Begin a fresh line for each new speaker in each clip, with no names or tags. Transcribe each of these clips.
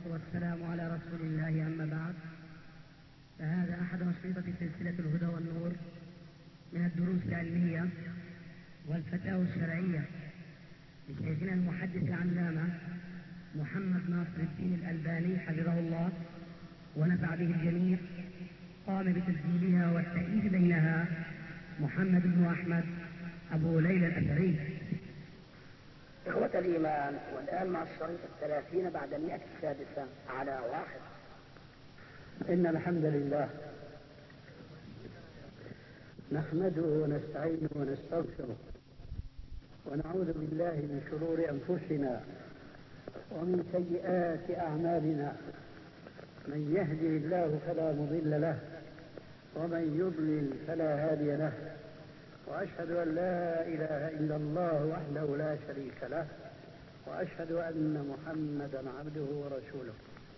والسلام على رسول الله، أما بعد، فهذا أحد أشرطة سلسلة الهدى والنور من الدروس العلمية والفتاوى الشرعية لشيخنا المحدث العلامة محمد ناصر الدين الألباني حفظه الله ونفع به الجميع. قام بتسجيلها والتأليف بينها محمد بن أحمد أبو ليلى الأثري.
إخوة الإيمان، والآن مع الشريط 30 بعد 100 السادسة على 1.
إن الحمد لله نحمده ونستعينه ونستغفره ونعوذ بالله من شرور أنفسنا ومن سيئات أعمالنا. من يهدي الله فلا مضل له ومن يضلل فلا هادي له، وأشهد أن لا إله إلا الله وحده لا شريك له، وأشهد أن محمدا عبده ورسوله.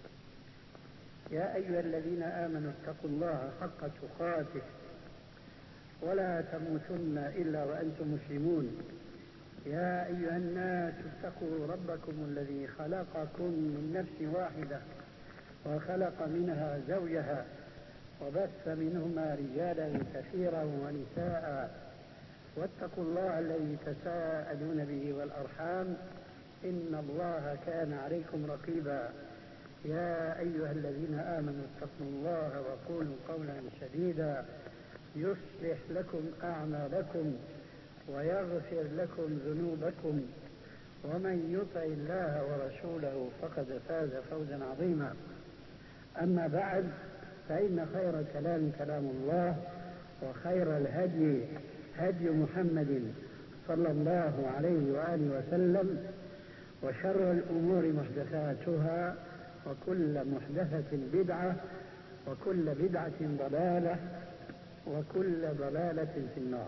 يا أيها الذين آمنوا اتقوا الله حق تقاته ولا تموتن إلا وأنتم مسلمون. يا أيها الناس اتقوا ربكم الذي خلقكم من نفس واحدة وخلق منها زوجها وبث منهما رجالا كثيرا ونساء، واتقوا الله الذي تساءلون به والأرحام إن الله كان عليكم رقيبا. يا أيها الذين آمنوا اتقوا الله وقولوا قولا سديدا يصلح لكم أعمالكم ويغفر لكم ذنوبكم، ومن يطع الله ورسوله فقد فاز فوزا عظيما. أما بعد، فإن خير الكلام كلام الله، وخير الهدي هدي محمد صلى الله عليه وآله وسلم، وشر الأمور محدثاتها، وكل محدثة بدعة، وكل بدعة ضلالة، وكل ضلالة في النار.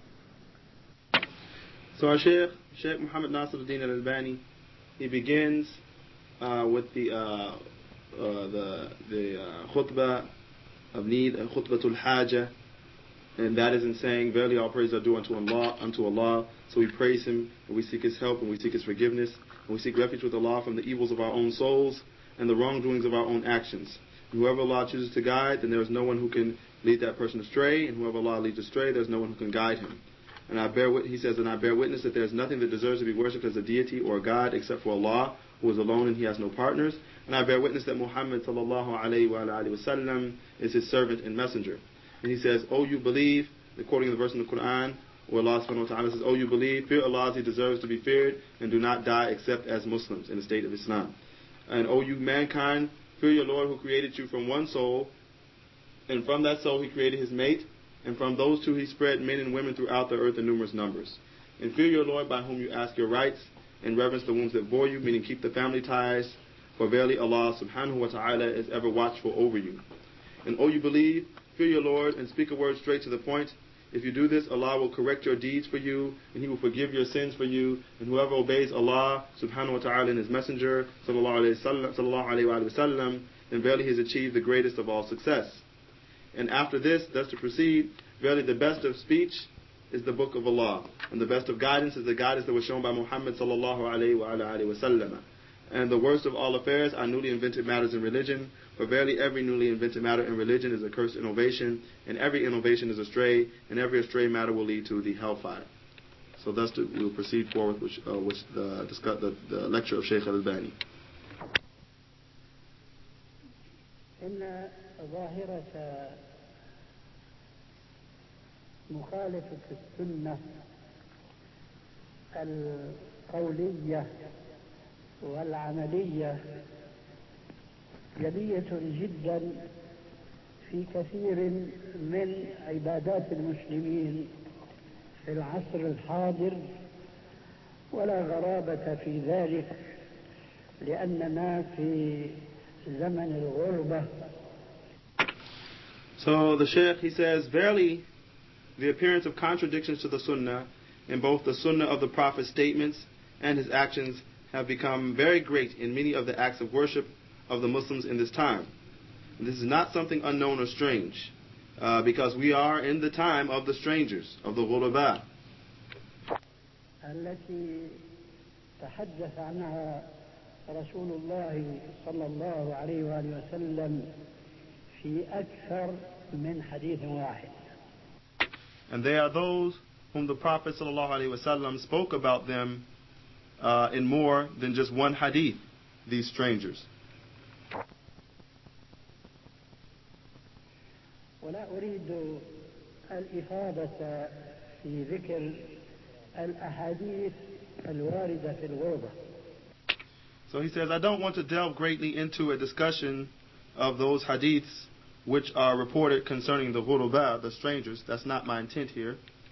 So our Sheikh Muhammad Nasir al-Din al-Albani, he begins with the khutbah of need, khutbatul haja, and that is in saying, verily all praise are due unto Allah. So we praise Him, and we seek His help, and we seek His forgiveness, and we seek refuge with Allah from the evils of our own souls and the wrongdoings of our own actions. And whoever Allah chooses to guide, then there is no one who can lead that person astray, and whoever Allah leads astray, there is no one who can guide him. And I bear witness that there is nothing that deserves to be worshipped as a deity or a God except for Allah, who is alone and He has no partners. And I bear witness that Muhammad sallallahu alayhi wa sallam is His servant and messenger. And he says, "O you believe," quoting the verse in the Quran, where Allah subhanahu wa ta'ala says, "O you believe, fear Allah as He deserves to be feared, and do not die except as Muslims in the state of Islam. And O you mankind, fear your Lord who created you from one soul, and from that soul He created his mate, and from those two He spread men and women throughout the earth in numerous numbers. And fear your Lord by whom you ask your rights, and reverence the wombs that bore you," meaning keep the family ties, "for verily Allah subhanahu wa ta'ala is ever watchful over you. And O you believe, fear your Lord, and speak a word straight to the point. If you do this, Allah will correct your deeds for you, and He will forgive your sins for you. And whoever obeys Allah subhanahu wa ta'ala and His messenger sallallahu alayhi wa sallam, then verily He has achieved the greatest of all success. And after this, thus to proceed, verily the best of speech is the book of Allah, and the best of guidance is the guidance that was shown by Muhammad sallallahu alayhi wa sallam. And the worst of all affairs are newly invented matters in religion, for verily every newly invented matter in religion is a cursed innovation, and every innovation is astray, and every astray matter will lead to the hellfire. So thus we will proceed forward with the lecture of Sheikh al-Albani.
إن ظاهرة مخالفة السنة القولية والعملية جلية جدا في كثير من عبادات المسلمين في العصر الحاضر، ولا غرابة في ذلك، لأننا في زمن الغربة.
So the Shaykh, he says, verily the appearance of contradictions to the Sunnah in both the Sunnah of the Prophet's statements and his actions have become very great in many of the acts of worship of the Muslims in this time. And this is not something unknown or strange, because we are in the time of the strangers, of the ghuraba.
التي تحدث عنها رسول الله صلى الله عليه وآله وسلم في أكثر من حديث واحد.
And they are those whom the Prophet ﷺ spoke about them in more than just one hadith, these strangers.
ولا أريد الإفاضة في ذكر الأحاديث الواردة في الغربة.
So he says, I don't want to delve greatly into a discussion of those hadiths which are reported concerning the ghuraba, the strangers. That's not my intent here.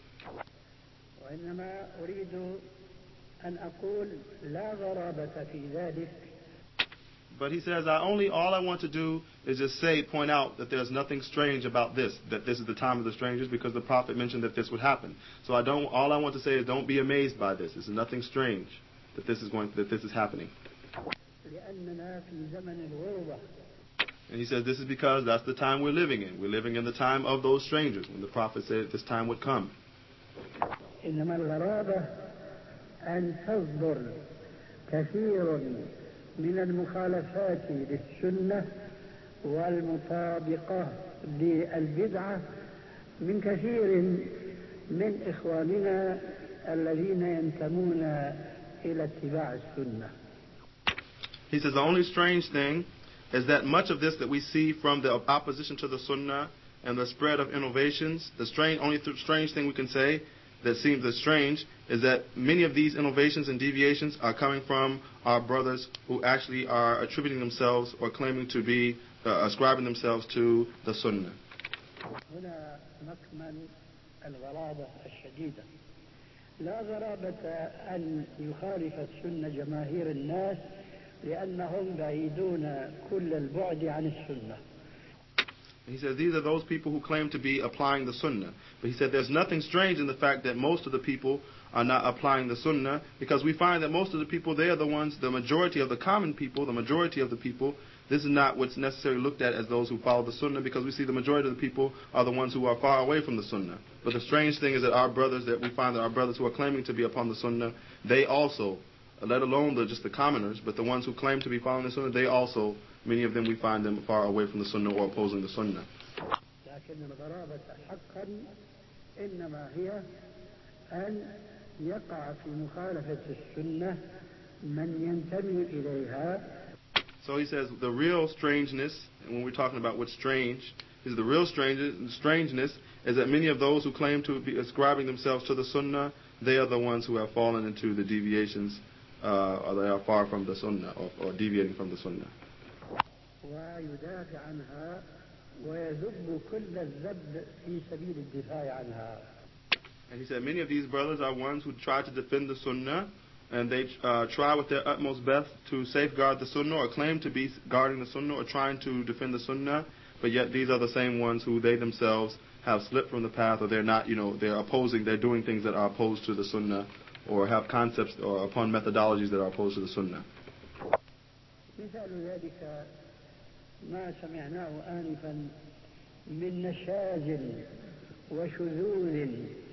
وإنما أريد أن أقول لا غرابة في ذلك.
But he says, all I want to do is just point out that there's nothing strange about this, that this is the time of the strangers, because the Prophet mentioned that this would happen. So all I want to say is don't be amazed by this. This is nothing strange that this is happening.
لأننا في زمن الغربة.
And he says this is because that's the time we're living in. We're living in the time of those strangers, when the Prophet said this time would come.
إنما الغرابة أن تصدر كثير من المخالفات للسنة والمطابقة للبدعة من كثير من إخواننا الذين ينتمون إلى اتباع السنة.
He says the only strange thing is that much of this that we see from the opposition to the Sunnah and the spread of innovations, only strange thing we can say that seems as strange is that many of these innovations and deviations are coming from our brothers who actually are attributing themselves or claiming to be ascribing themselves to the Sunnah.
هنا مكمن الغرابة الشديدة. لا غرابة أن يخالف السنة جماهير الناس لأنهم بعيدون كل البعد عن السنة.
He says these are those people who claim to be applying the Sunnah. But he said there's nothing strange in the fact that most of the people are not applying the Sunnah, because we find that most of the people, they are the ones, the majority of the common people, the majority of the people, this is not what's necessarily looked at as those who follow the Sunnah, because we see the majority of the people are the ones who are far away from the Sunnah. But the strange thing is that we find that our brothers who are claiming to be upon the Sunnah, they also, let alone just the commoners, but the ones who claim to be following the Sunnah, they also, many of them we find them far away from the Sunnah or opposing the Sunnah.
لكن الغرابة حقا إنما هي أن يقع في مخالفة السنة من ينتمي إليها.
So he says the real strangeness, and when we're talking about what's strange, is the real strangeness is that many of those who claim to be ascribing themselves to the Sunnah, they are the ones who have fallen into the deviations, or they are far from the Sunnah, or deviating from the Sunnah.
ويدافع عنها ويذب كل الذب في سبيل الدفاع عنها.
And he said many of these brothers are ones who try to defend the Sunnah, and they try with their utmost best to safeguard the Sunnah, or claim to be guarding the Sunnah or trying to defend the Sunnah, but yet these are the same ones who they themselves have slipped from the path, or they're not, they're doing things that are opposed to the Sunnah, or have concepts or upon methodologies that are opposed to the Sunnah.
مثال ذلك ما سمعناه آنفا من نشاز وشذوذ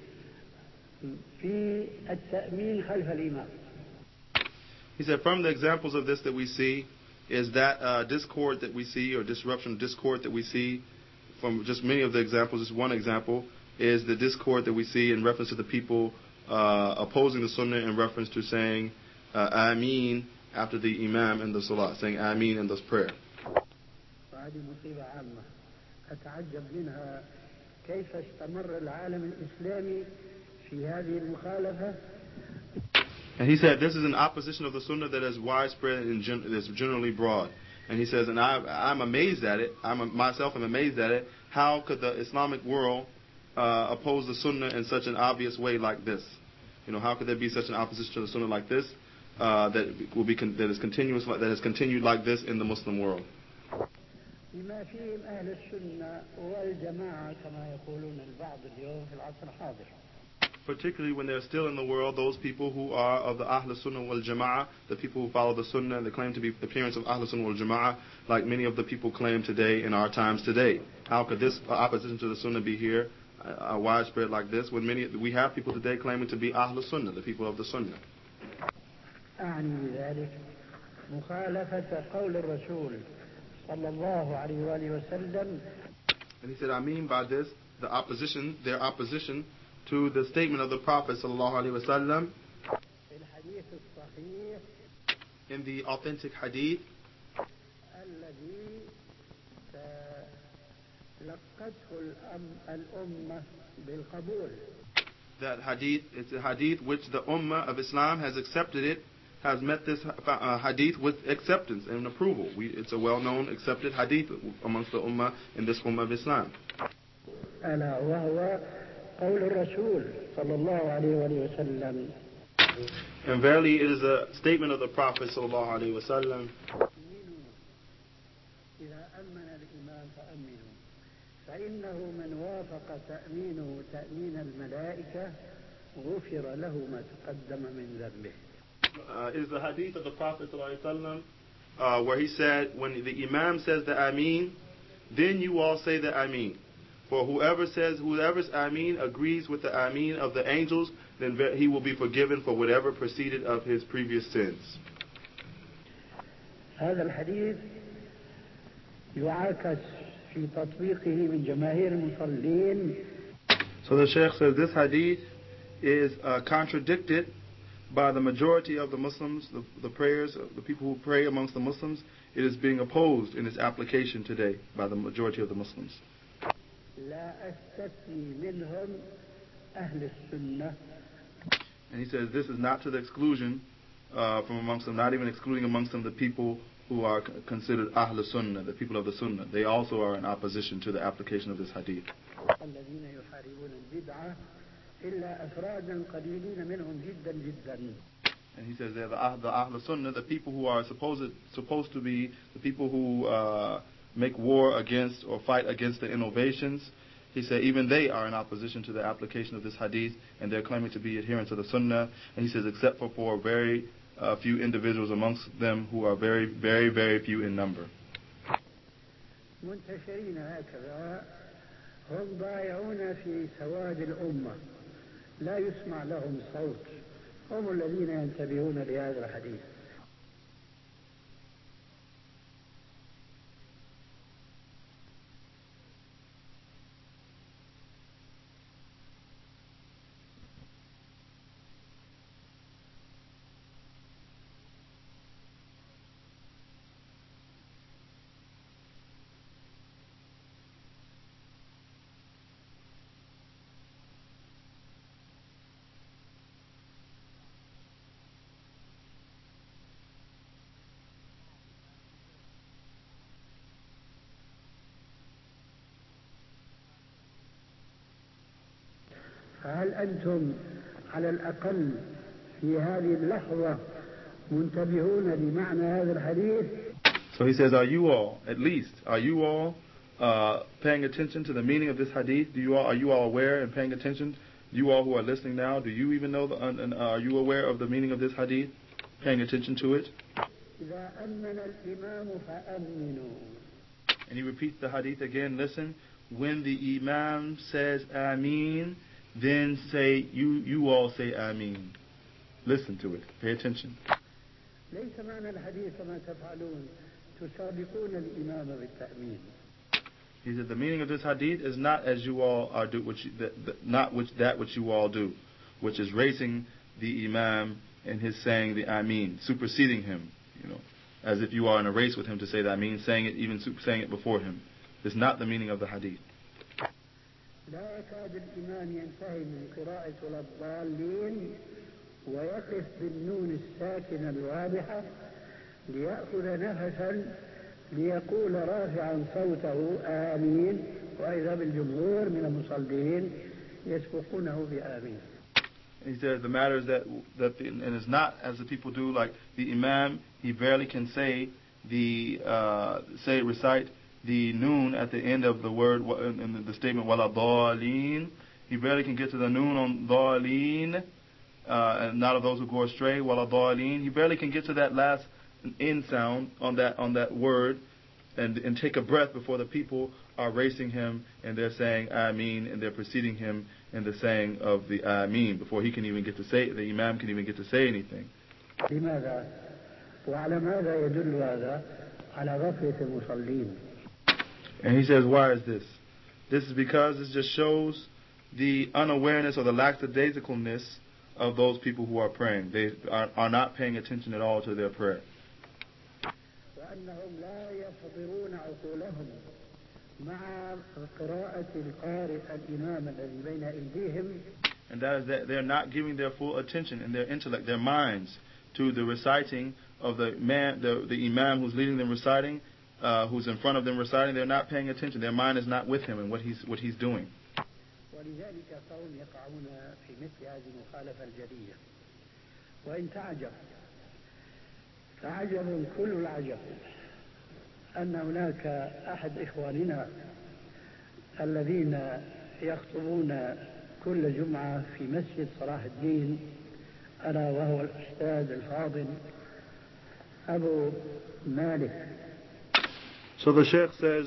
في التأمين خلف الإمام.
He said from the examples of this that we see is that discord that we see, or disruption of discord that we see from just many of the examples. Just one example is the discord that we see in reference to the people opposing the Sunnah in reference to saying Ameen after the Imam in the Salah, saying Ameen in this prayer.
وهذه مصيبة عامة أتعجب منها كيف استمر العالم الإسلامي في هذه المخالفة.
And he said this is an opposition of the Sunnah that is widespread and that's generally broad. And he says, and I'm amazed at it. Myself am amazed at it. How could the Islamic world oppose the Sunnah in such an obvious way like this? How could there be such an opposition to the Sunnah like this that has continued like this in the Muslim world?
بما فيهم أهل السنة والجماعة كما يقولون البعض اليوم في العصر الحاضر.
Particularly when they're still in the world, those people who are of the Ahl Sunnah wal Jama'ah, the people who follow the Sunnah and they claim to be adherents of Ahl Sunnah wal Jama'ah, like many of the people claim today in our times today. How could this opposition to the Sunnah be here, widespread like this, when we have people today claiming to be Ahl Sunnah, the people of the Sunnah?
أعني بذلك مخالفة قول الرسول صلى الله عليه وآله وسلم.
And he said, I mean by this, their opposition to the statement of the Prophet sallallahu alaihi wasallam
في الحديث الصحيح
in the authentic hadith
الذي تلقته الأمة بالقبول.
That hadith, it's a hadith which the Ummah of Islam has accepted it, has met this hadith with acceptance and approval. It's a well-known, accepted hadith amongst the Ummah in this Ummah of Islam.
ألا وهو قول الرسول صلى الله عليه وآله وسلم.
And verily it is a statement of the Prophet sallallahu alaihi wasallam.
إذا أمن الإمام فأمنوا فإنه من وافق تأمينه تأمين الملائكة غفر له ما تقدم من ذنبه.
Is the hadith of the Prophet ﷺ, where he said, when the Imam says the Ameen, then you all say the Ameen. For whoever's Ameen agrees with the Ameen of the angels, then he will be forgiven for whatever preceded of his previous sins.
هذا الحديث يعاكس في تطبيقه من جماهير المصلين.
So the Shaykh says this hadith is contradicted by the majority of the Muslims, the prayers of the people who pray amongst the Muslims. It is being opposed in its application today by the majority of the Muslims.
لا أستثني منهم أهل السنة.
And he says this is not to the exclusion from amongst them, not even excluding amongst them the people who are considered Ahl Sunnah, the people of the Sunnah. They also are in opposition to the application of this hadith.
الذين يحاربون البدعة إلا أفرادا قليلين منهم جدا جدا.
And he says they're the Ahl Sunnah, the people who are supposed to be the people who make war against or fight against the innovations. He said even they are in opposition to the application of this hadith, and they're claiming to be adherents of the Sunnah. And he says except for very few individuals amongst them who are very, very, very few in number.
منتشرين هكذا هم ضائعون في سواد الأمة لا يسمع لهم صوت هم الذين ينتبهون لهذا الحديث. فهل أنتم على الأقل في هذه اللحظة منتبهون لمعنى هذا الحديث؟
So he says, are you all paying attention to the meaning of this hadith? Are you all aware and paying attention? You all who are listening now, do you even know are you aware of the meaning of this hadith? Paying attention to it?
إذا أمن الإمام فأمنوا.
And he repeats the hadith again. Listen, when the Imam says Ameen, then say you all say Ameen. Listen to it. Pay attention.
ليس معنى الحديث ما تفعلون تسابقون الإمام بالتأمين.
He said the meaning of this hadith is not as you all are do, which you all do, which is racing the Imam in his saying the Ameen, superseding him, as if you are in a race with him to say the Ameen, saying it before him. It's not the meaning of the hadith.
لا يكاد الإمام ينتهي من قراءة ولا الضالين ويقف بالنون الساكنة الواضحة ليأخذ نفسا ليقول رافعا صوته آمين وإذا بالجمهور من المصلين يسبقونه بآمين.
He says the matter is that and it's not as the people do, like the Imam, he barely can recite the noon at the end of the word in the statement wala dhalin. He barely can get to the noon on dhalin, and not of those who go astray wala dhalin. He barely can get to that last end sound on that word and take a breath before the people are racing him and they're saying Ameen and they're preceding him in the saying of the Ameen before he can even get to say, the Imam can even get to say anything.
لماذا؟ وعلى ماذا يدل هذا؟ على غفلة المصلين.
And he says, why is this? This is because this just shows the unawareness or the lackadaisicalness of those people who are praying. They are not paying attention at all to their prayer.
وأنهم لا يحضرون عقولهم مع قراءة القارئ الإمام الذي بين أيديهم.
And that is that they're not giving their full attention and their intellect, their minds, to the reciting of the imam who's leading them reciting, who's in front of them reciting. They're not paying attention. Their mind is not with him and what he's doing.
ولذلك فهم يقعون في مثل هذه المخالفة الجلية. وإن تعجب كل العجب أن هناك أحد إخواننا الذين يخطبون كل جمعة في مسجد صلاح الدين، ألا وهو الأستاذ الفاضل أبو مالك.
So the Sheikh says,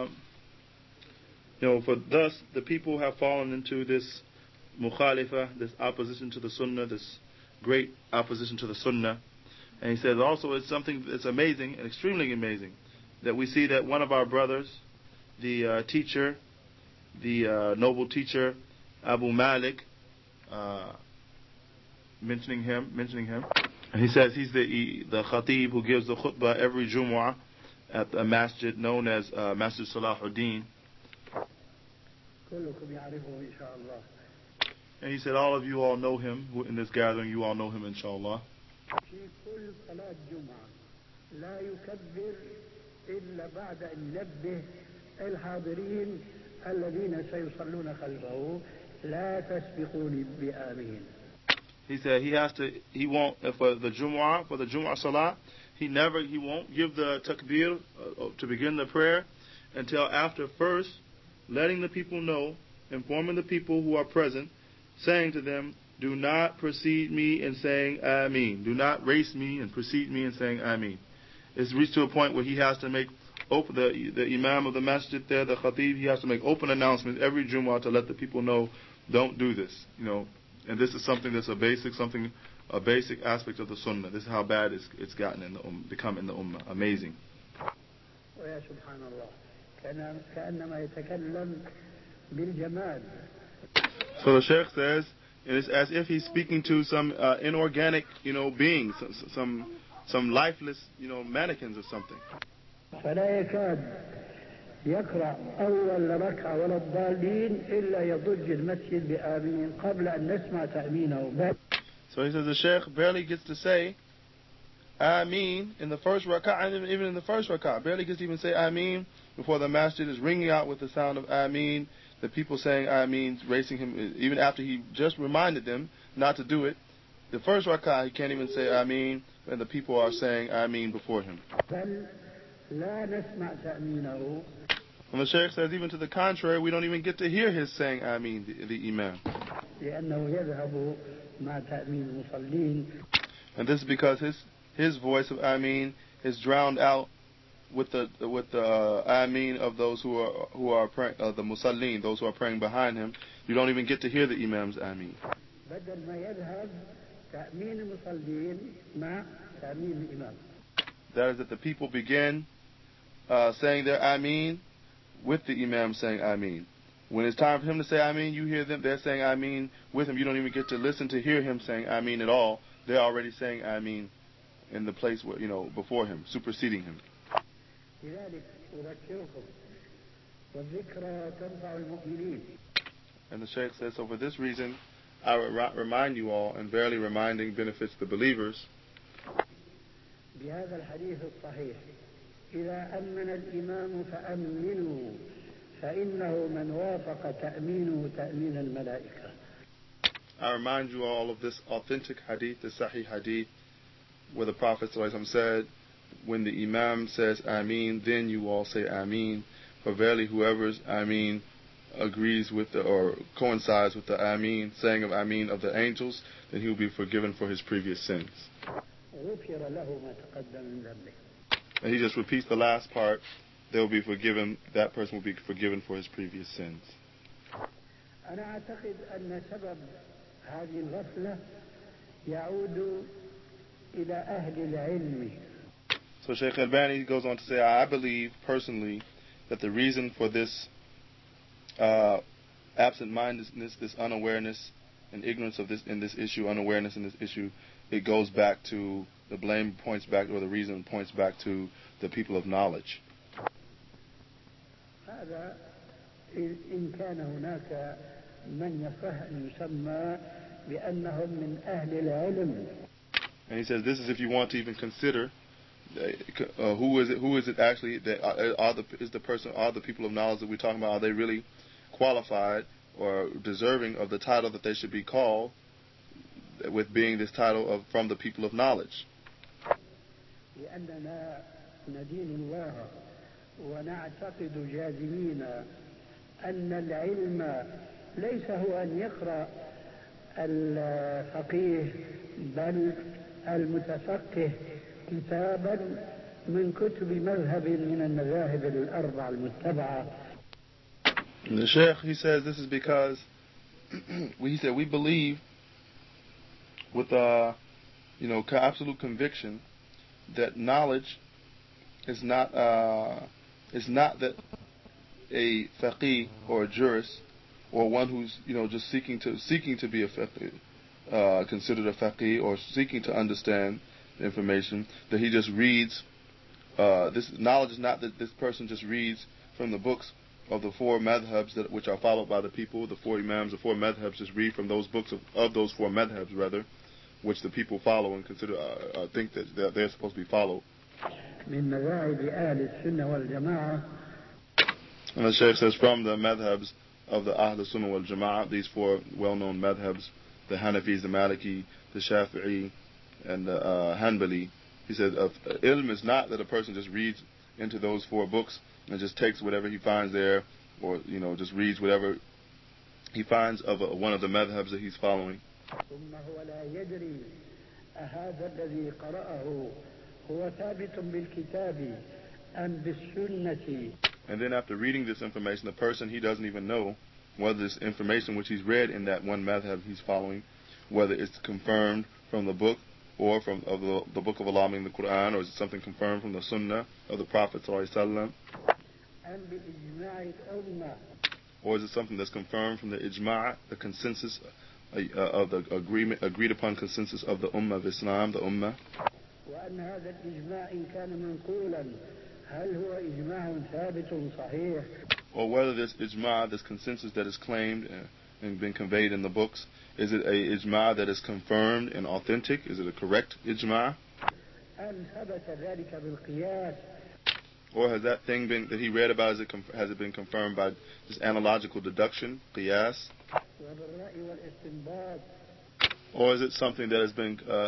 for thus the people have fallen into this mukhalifah, this opposition to the sunnah, this great opposition to the sunnah. And he says also it's something that's amazing and extremely amazing that we see that one of our brothers, the teacher, the noble teacher, Abu Malik, mentioning him, and he says he's the khatib who gives the khutbah every Jumu'ah at a masjid known as Masjid Salahuddin. And he said all of you all know him in this gathering. You all know him, inshallah.
في كل صلاة جمعة لا يكبر إلا بعد أن ينبه الحاضرين الذين سيصلون خلفه لا تسبقوني بآمين.
He said he won't for the Jumu'ah Salah, he won't give the takbir to begin the prayer until after first letting the people know, informing the people who are present, saying to them, do not precede me in saying Ameen. Do not race me and precede me in saying Ameen. It's reached to a point where he has to make open the Imam of the Masjid there, the Khatib, he has to make open announcements every Jumu'ah to let the people know, don't do this. And this is something that's a basic aspect of the Sunnah. This is how bad it's gotten in the become in the Ummah. Amazing.
ويا سبحان الله كأنما يتكلم بالجمال.
So the Sheikh says, it is as if he's speaking to some inorganic, beings, some lifeless, mannequins or something.
فلا يكاد يقرأ أول ركعة ولا الضالين إلا يضج المسجد بآمين قبل أن نسمع تأمينه.
So he says the Sheikh barely gets to say Ameen in the first rak'ah, and even in the first rak'ah, barely gets to even say Ameen before the masjid is ringing out with the sound of Ameen. The people saying Ameen, racing him, even after he just reminded them not to do it. The first rak'ah, he can't even say Ameen, and the people are saying Ameen before him.
بل لا نسمع تأمينه.
And the Shaykh says, even to the contrary, we don't even get to hear his saying Ameen, the Imam.
لأنه يذهب مع تأمين المصلين.
And this is because his voice of Ameen is drowned out with the Ameen of those who are praying, the Musallin, those who are praying behind him. You don't even get to hear the Imam's Ameen.
بدل ما يذهب تأمين المصلين مع تأمين الإمام.
That is that the people begin saying their Ameen with the Imam saying Ameen. When it's time for him to say Ameen, you hear them, they're saying Ameen with him. You don't even get to listen to hear him saying Ameen at all. They're already saying Ameen in the place where, before him, superseding him. And the Shaykh says, so for this reason, I remind you all, and verily reminding benefits the believers.
بهذا الحديث الصحيح إذا أمن الإمام فأمنوا فإنه من وافق تأمينه تأمين الملائكة.
I remind you all of this authentic hadith, the Sahih hadith, where the Prophet ﷺ said, when the Imam says Ameen, then you all say Ameen. For verily whoever's Ameen agrees with or coincides with the Ameen, saying of Ameen of the angels, then he will be forgiven for his previous sins. And he just repeats the last part, they will be forgiven, that person will be forgiven for his previous sins.
أنا أعتقد أن سبب هذه الغفلة يعود إلى أهل العلم.
So Shaykh Albani goes on to say, I believe personally that the reason for this absent-mindedness, this unawareness and ignorance of this in this issue, unawareness in this issue, it goes back to, the blame points back, or the reason points back to the people of knowledge.
هذا إن كان هناك من يسمى بأنهم من أهل العلم.
And he says, this is if you want to even consider who is it actually that are the people of knowledge that we're talking about, are they really qualified or deserving of the title that they should be called, with being this title of from the people of knowledge.
لأننا ندين الله ونعتقد جازمين أن العلم ليس هو أن يقرأ الفقيه بل المتفقه كتابا من كتب مذهب من المذاهب الأربع المتبعة.
The Sheikh, he says this is because he said we believe with absolute conviction that knowledge is not that a faqih or a jurist or one who's just seeking to be a faqih, considered a faqih, or seeking to understand the information, that he just reads. This knowledge is not that this person just reads from the books of the four madhabs which are followed by the people, the four imams, the four madhabs, just read from those books of those four madhabs, rather, which the people follow and consider think that they're supposed to be followed.
من مذاهب أهل السنة والجماعة.
And the Shaykh says from the madhabs of the Ahl Sunnah wal Jama'ah, these four well-known madhabs, the Hanafis, the Maliki, the Shafi'i, and the Hanbali. He said, ilm is not that a person just reads into those four books and just takes whatever he finds there, or just reads whatever he finds of one of the madhabs that he's following.
ثم هو لا يدري أهذا الذي قرأه هو ثابت بالكتاب أم بالسنة.
And then after reading this information, the person, he doesn't even know whether this information which he's read in that one madhab he's following, whether it's confirmed from the book or from the book of Allah, meaning the Quran, or is it something confirmed from the Sunnah of the Prophet ﷺ? Or is it something that's confirmed from the ijma', the consensus of the agreed upon consensus of the Ummah of Islam, the Ummah? Or whether this ijma', this consensus that is claimed and been conveyed in the books, is it a ijma' that is confirmed and authentic? Is it a correct ijma'? Or has that thing that he read about, has it been confirmed by just analogical deduction, qiyas? Or is it something that has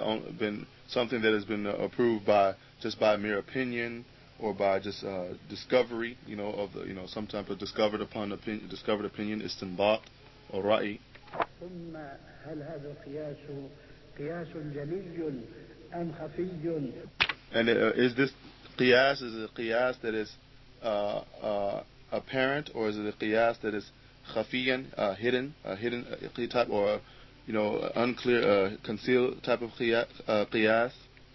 been approved by mere opinion, or by just discovery, of some type of discovered opinion, istinbat or ra'i? And is this qiyas, is it a qiyas that is apparent, or is it a qiyas that is khafiyan, hidden type, or unclear, concealed type of qiyas?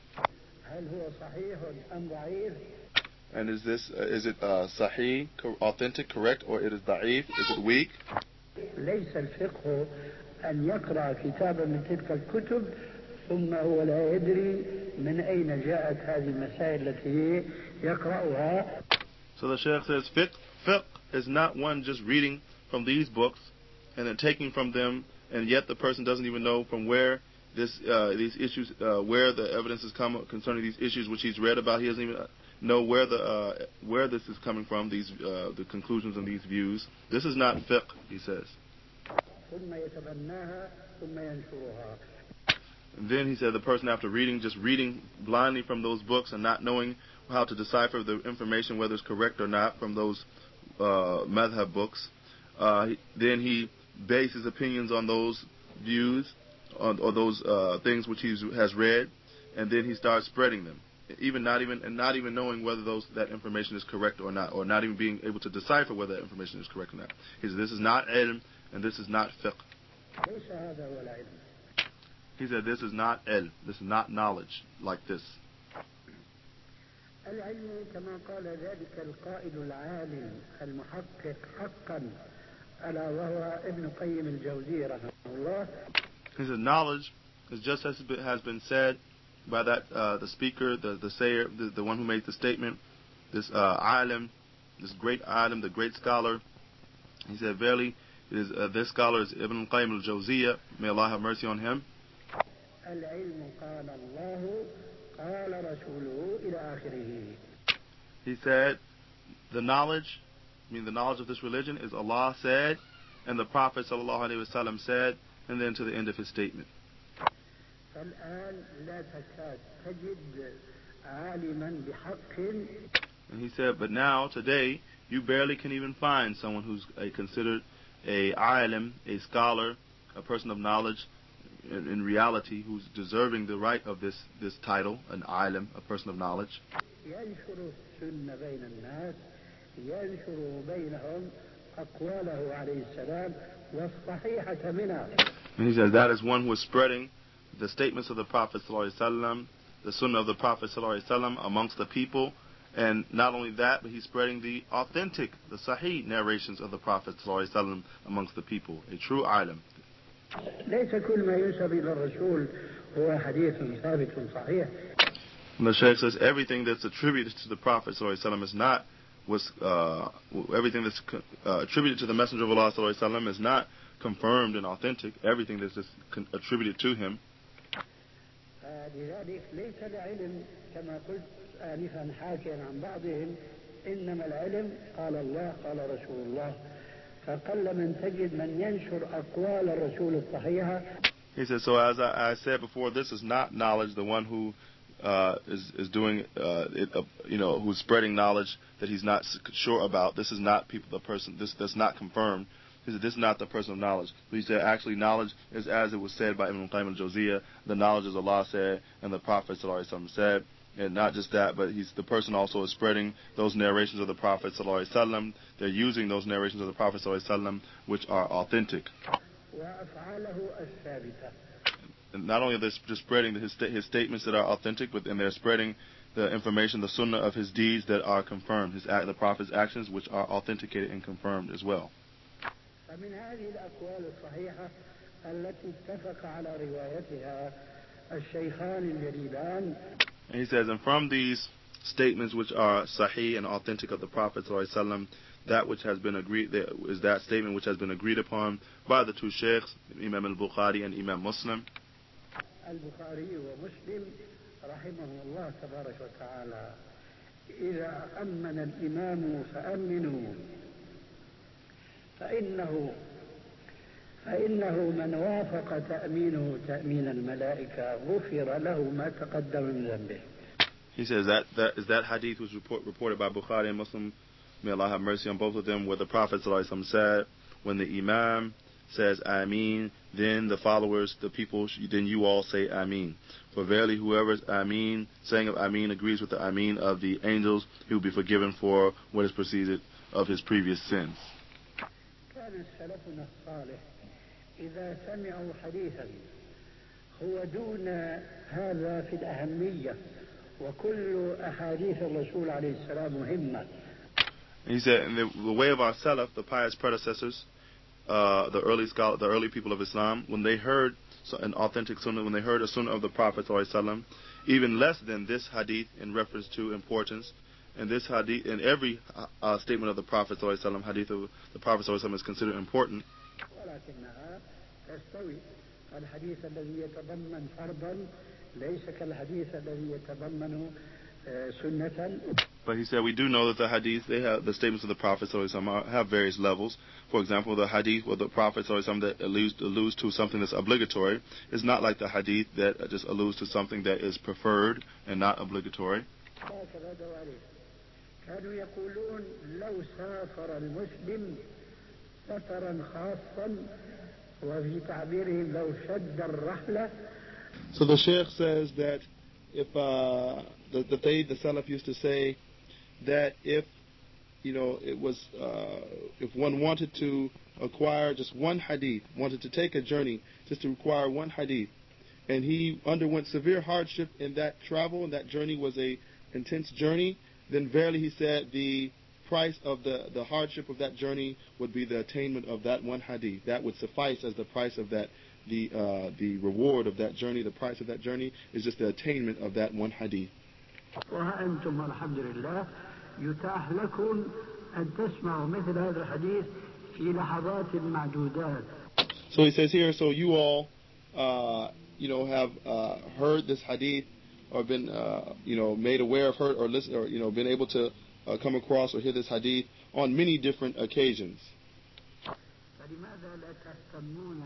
And is it sahih, authentic, correct, or it is da'if, is it weak?
ليس الفقه أن يقرأ كتابا من تلك الكتب ثم هو لا يدري من أين جاءت هذه المسائل التي يقرأها.
So the Shaykh says fiqh is not one just reading from these books and then taking from them, and yet the person doesn't even know from where these issues, where the evidence has come concerning these issues which he's read about. He doesn't even know where this is coming from, these the conclusions and these views. This is not fiqh, he says. And then he said the person, after just reading blindly from those books and not knowing how to decipher the information, whether it's correct or not, from those madhab books, then he bases his opinions on those views, or those things which he has read, and then he starts spreading them, not even knowing whether that information is correct or not even being able to decipher whether that information is correct or not. He says this is not ilm, and this is not fiqh. He said this is not ilm, this is not knowledge like this.
العلم كما قال ذلك القائد العالم المحقق حقا ألا وهو ابن قيم الجوزية رحمه الله.
He said knowledge is just as it has been said by that the speaker, the sayer, the one who made the statement, this alim, this great alim, the great scholar. He said, verily, it is, this scholar is Ibn Qayyim al-Jawziyah. May Allah have mercy on him.
العلم قال الله قال رسوله إلى آخره.
He said, the knowledge, the knowledge of this religion is Allah said, and the Prophet ﷺ said, and then to the end of his statement.
فالآن لا تكاد تجد عالما بحق.
And he said, but now, today, you barely can even find someone who's considered a alim, a scholar, a person of knowledge, in reality, who's deserving the right of this title, an alim, a person of knowledge.
ينشر السنة بين الناس ينشر بينهم أقواله عليه السلام والصحيحة منها.
And he says that is one who is spreading the statements of the Prophet ﷺ, the sunnah of the Prophet ﷺ amongst the people. And not only that, but he's spreading the authentic, the sahih narrations of the Prophet ﷺ amongst the people. A true alim.
ليس كل ما ينسب إلى الرسول هو حديث ثابت صحيح.
And the Shaykh says everything that's attributed to the Prophet ﷺ is not everything that's attributed to the Messenger of Allah ﷺ is not confirmed and authentic. Everything that's just attributed to him.
لذلك ليس العلم كما قلت آنفا حاكيا عن بعضهم إنما العلم قال الله قال رسول الله فقل من تجد من ينشر أقوال الرسول الصحيحة. He
says, so as I said before, this is not knowledge. The one who is doing it, who's spreading knowledge that he's not sure about. This is not that's not confirmed. He said, this is not the person of knowledge. But he said, actually, knowledge is as it was said by Ibn Qayyim al-Jawziyah. The knowledge is Allah said, and the Prophet ﷺ said. And not just that, but the person also is spreading those narrations of the Prophet ﷺ. They're using those narrations of the Prophet ﷺ, which are authentic. And not only are they just spreading his statements that are authentic, but then they're spreading the information, the sunnah of his deeds that are confirmed, the Prophet's actions which are authenticated and confirmed as well.
فمن هذه الأقوال الصحيحة التي اتفق على روايتها الشيخان الجليلان.
And he says, and from these statements which are sahih and authentic of the Prophet ﷺ, that which has been agreed is that statement which has been agreed upon by the two sheikhs, Imam al-Bukhari and Imam Muslim.
البخاري ومسلم رحمه الله تبارك وتعالى إذا أمن الإمام فأمنوا فإنه من وافق تأمينه تأمين الملائكة غفر له ما تقدم من ذنبه.
He says that hadith was reported by Bukhari and Muslim. May Allah have mercy on both of them, where the Prophet ﷺ said, when the Imam says Ameen, then the followers, the people, then you all say Ameen. For verily whoever's Ameen, saying of Ameen, agrees with the Ameen of the angels, he will be forgiven for what is preceded of his previous sins.
كان سلفنا الصالح إذا سمعوا حديثا هو دون هذا في الأهمية وكل أحاديث الرسول عليه السلام مهمة.
He said, in the way of our Salaf, the pious predecessors, the early people of Islam, when they heard an authentic sunnah, when they heard a sunnah of the Prophet ﷺ, even less than this hadith in reference to importance, and this hadith, in every statement of the Prophet ﷺ, hadith of the Prophet ﷺ is considered important.
ولكنها تستوي الحديث الذي يتضمن فرضا ليس كالحديث الذي يتضمن سنة.
But he said, we do know that the hadith, they have the statements of the Prophet ﷺ have various levels. For example, the hadith where the Prophet ﷺ that alludes to something that's obligatory is not like the hadith that just alludes to something that is preferred and not obligatory.
كانوا يقولون لو سافر المسلم سفرا خاصا وفي تعبيرهم لو شد الرحلة.
So the Sheikh says that if the Salaf used to say that if if one wanted to acquire just one hadith, wanted to take a journey just to acquire one hadith, and he underwent severe hardship in that travel, and that journey was a intense journey, then verily he said the price of the hardship of that journey would be the attainment of that one hadith. That would suffice as the price of that, the reward of that journey. The price of that journey is just the attainment of that one hadith.
وأنتم الحمد لله يتاح لكم أن تسمعوا مثل هذا الحديث في لحظات معدودات.
So he says here, so you all, have heard this hadith, or been, made aware of her, or listen, or been able to come across or hear this hadith on many different occasions.
فلماذا لا تهتمون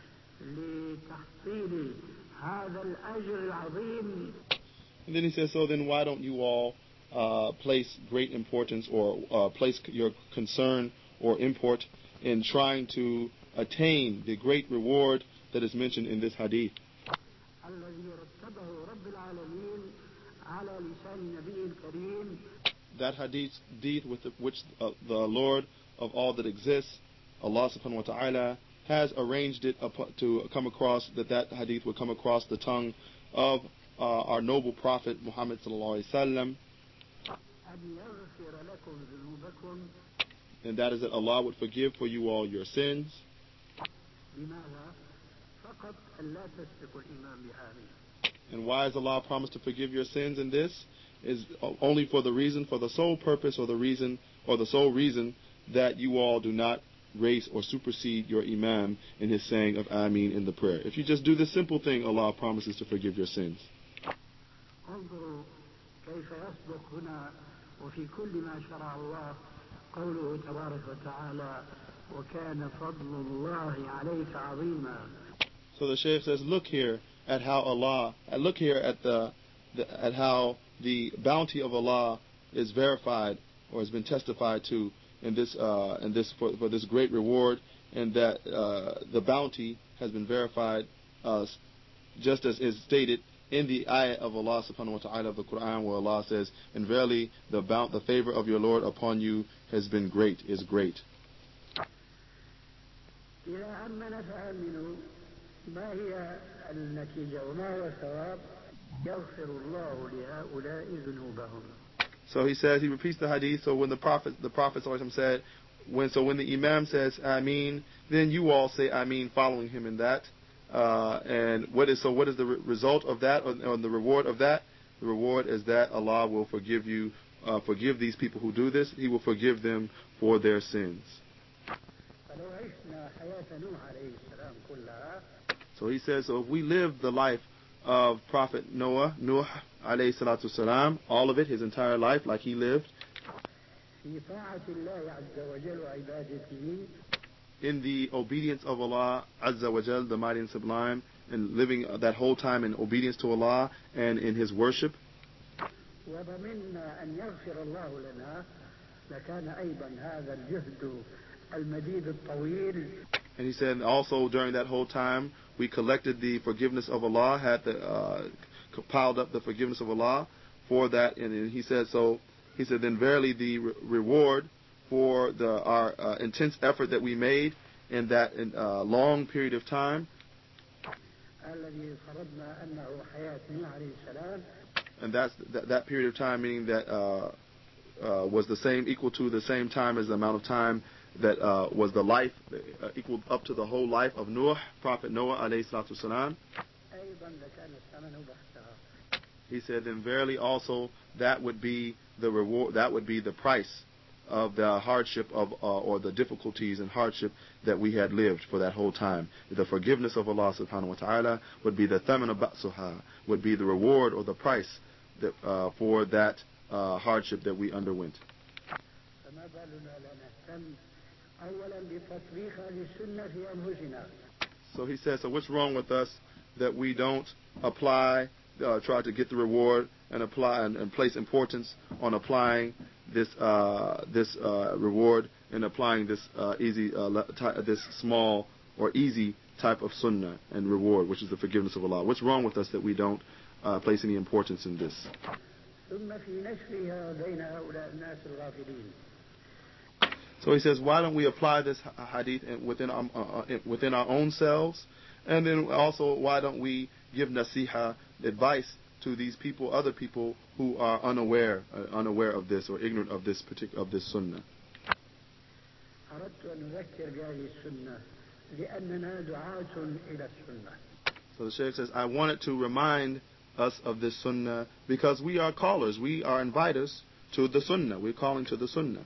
لتحصيل هذا الأجر العظيم؟
And then he says, so then why don't you all place great importance, or place your concern or import in trying to attain the great reward that is mentioned in this hadith? That hadith with which the Lord of all that exists, Allah subhanahu wa ta'ala, has arranged it to come across, that hadith will come across the tongue of our noble Prophet Muhammad sallallahu alaihi wasallam, and that is that Allah would forgive for you all your sins. And why is Allah promised to forgive your sins in this? Is only for the sole purpose, or the sole reason that you all do not race or supersede your Imam in his saying of Ameen in the prayer. If you just do this simple thing, Allah promises to forgive your sins.
انظروا كيف يصدق هنا وفي كل ما شرع الله قوله تبارك وتعالى وكان فضل الله عليك عظيما.
So the Shaykh says, look here at how the bounty of Allah is verified, or has been testified to in this for this great reward, and that the bounty has been verified just as is stated in the ayah of Allah subhanahu wa ta'ala of the Quran, where Allah says, and verily the favor of your Lord upon you has been great, is great. So he says, he repeats the hadith. So when the Prophet said, when the Imam says Ameen, then you all say Ameen following him in that. And what is the result of that, or the reward of that? The reward is that Allah will forgive these people who do this. He will forgive them for their sins. So he says, so if we live the life of Prophet Nuh alayhi salatu salam, all of it, his entire life, like he lived, in the obedience of Allah Azza wa Jal, the Mighty and Sublime, and living that whole time in obedience to Allah and in His worship. And he said also during that whole time we collected the forgiveness of Allah, piled up the forgiveness of Allah for that. And he said then verily the reward for our intense effort that we made in that long period of time, and that's that period of time, meaning that was equal to the same time as the amount of time that was the life, equal up to the whole life of Nuh, Prophet Noah alayhi salatu salam. He said, then verily also that would be the reward, that would be the price of the hardship or the difficulties and hardship that we had lived for that whole time. The forgiveness of Allah subhanahu wa ta'ala would be the thaman ba'suha, would be the reward or the price that, for that hardship that we underwent. So he says, so what's wrong with us that we don't try to get the reward and apply and place importance on applying this reward and applying this this small or easy type of sunnah and reward, which is the forgiveness of Allah. What's wrong with us that we don't place any importance in this? So he says, why don't we apply this hadith within our own selves, and then also why don't we give nasiha, advice to these people, other people who are unaware of this or ignorant of this sunnah.
أردت أن أذكر بهذه السنة لأننا دعاة إلى السنة.
So the Shaykh says, I wanted to remind us of this sunnah because we are callers, we are inviters to the sunnah, we're calling to the sunnah.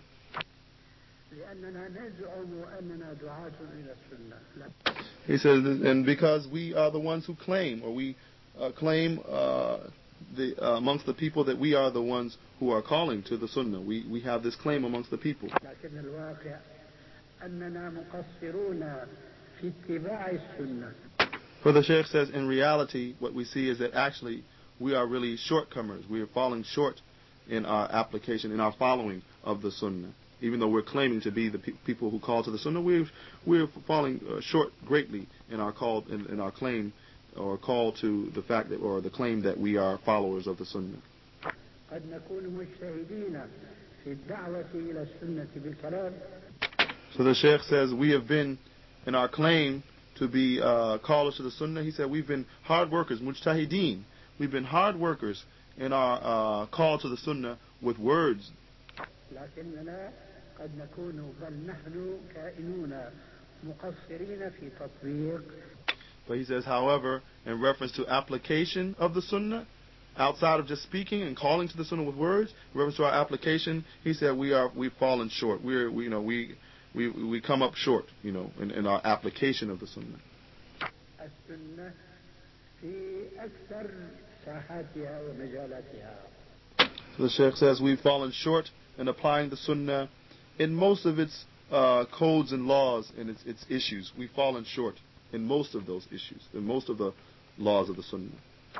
لأننا نزعم أننا دعاة إلى السنة.
He says, and because we are the ones who claim, or we claim amongst the people that we are the ones who are calling to the sunnah. We have this claim amongst the people.
لكن الواقع أننا مقصرون في اتباع السنة.
For the Shaykh says, in reality, what we see is that actually we are really shortcomers. We are falling short in our application, in our following of the sunnah. Even though we're claiming to be the people who call to the sunnah, we're falling short greatly in our call, in our claim, or call to the fact that, or the claim that we are followers of the sunnah.
قد نكون مجتهدين في الدعوة إلى السنة بالكلام.
So the Shaykh says we have been, in our claim to be callers to the sunnah, he said we've been hard workers, mujtahideen. We've been hard workers in our call to the sunnah with words.
لكننا قد نكون بل نحن كائنون مقصرين في تطبيق.
But he says, however, in reference to application of the sunnah, outside of just speaking and calling to the sunnah with words, in reference to our application, he said we've fallen short. We come up short, in our application of the sunnah.
السنة في أكثر ساحاتها ومجالاتها.
So the Shaykh says we've fallen short in applying the sunnah in most of its codes and laws and its issues. We've fallen short in most of those issues, in most of the laws of the sunnah.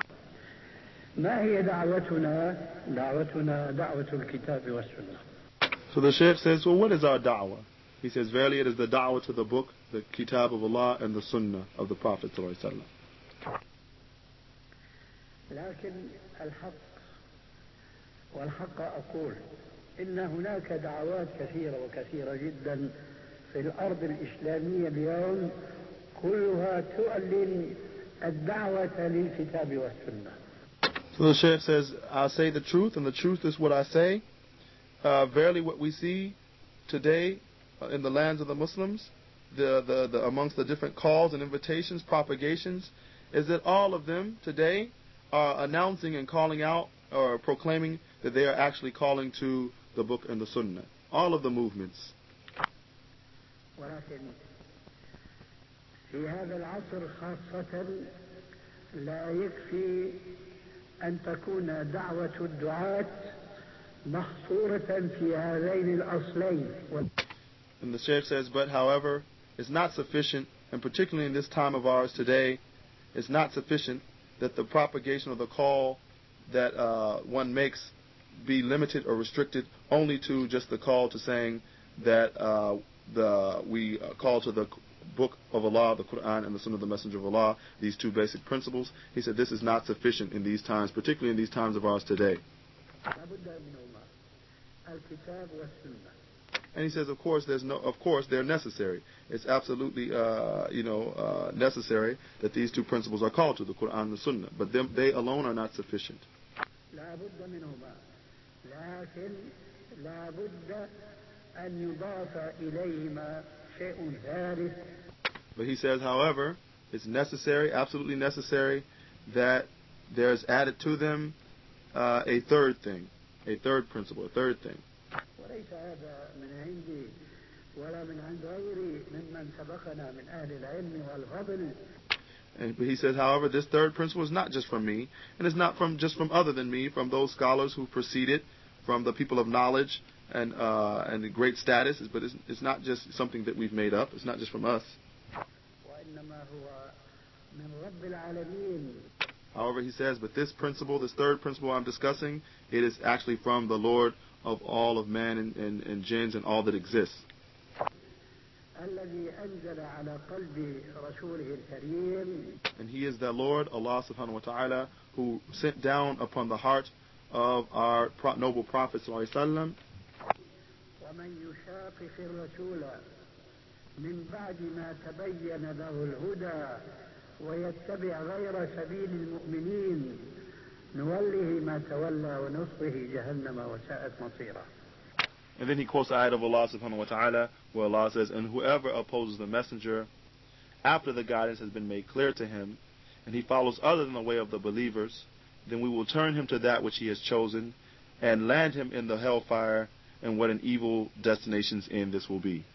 ما هي دعوتنا؟ دعوتنا دعوة الكتاب والسنة.
So the Shaykh says, well, what is our da'wah? He says, verily it is the da'wah to the book, the kitab of Allah, and the sunnah of the Prophet ﷺ.
لكن والحق أقول إن هناك دعوات كثيرة وكثيرة جدا في الأرض الإسلامية اليوم كلها تؤلن الدعوة للكتاب والسنة.
So the Shaykh says, I say the truth, and the truth is what I say. Verily what we see today in the lands of the Muslims, amongst the different calls and invitations, propagations, is that all of them today are announcing and calling out or proclaiming that they are actually calling to the book and the sunnah. All of the movements.
ولكن في هذا العصر خاصة لا يكفي أن تكون دعوة الدعاة محصورة في هذين الأصلين.
And the Shaykh says, but however, it's not sufficient, and particularly in this time of ours today, it's not sufficient that the propagation of the call that one makes be limited or restricted only to just the call to saying that we call to the book of Allah, the Quran, and the Sunnah of the Messenger of Allah, these two basic principles. He said this is not sufficient in these times, particularly in these times of ours today. And he says, of course, they're necessary. It's absolutely, necessary that these two principles are called to, the Quran and the Sunnah. But they alone are not sufficient.
لكن لا بد أن يضاف إليهما شيء ثالث.
But he says, however, it's necessary, absolutely necessary, that there's added to them a third thing, a third principle, a third thing.
وليس هذا من عندي ولا من عند غيري ممن سبقنا من أهل العلم والفضل.
And he says, however, this third principle is not just from me, and it's not just from other than me, from those scholars who preceded, from the people of knowledge and the great status, but it's not just something that we've made up. It's not just from us. However, he says, but this principle, this third principle I'm discussing, it is actually from the Lord of all of man and jinns and all that exists. And he is the Lord, Allah subhanahu wa ta'ala, who sent down upon the heart of our noble Prophet sallallahu alaihi wasallam.
ومن يشاقق الرسول من بعد ما تبين له الهدى ويتبع غير سبيل المؤمنين نوله ما تولى ونصله جهنم وساءت مصيره.
And then he quotes the ayat of Allah subhanahu wa ta'ala, where Allah says, and whoever opposes the messenger after the guidance has been made clear to him, and he follows other than the way of the believers, then we will turn him to that which he has chosen, and land him in the hellfire, and what an evil destination's end this will be.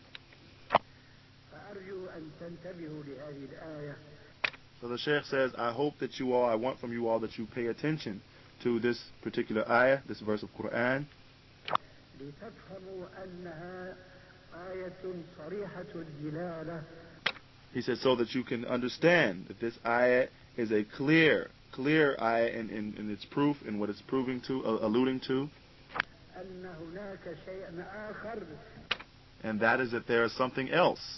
So the Shaykh says, I want from you all that you pay attention to this particular ayah, this verse of Quran, he said, so that you can understand that this ayah is a clear ayah in its proof and what it's proving to, alluding to. And that is that there is something else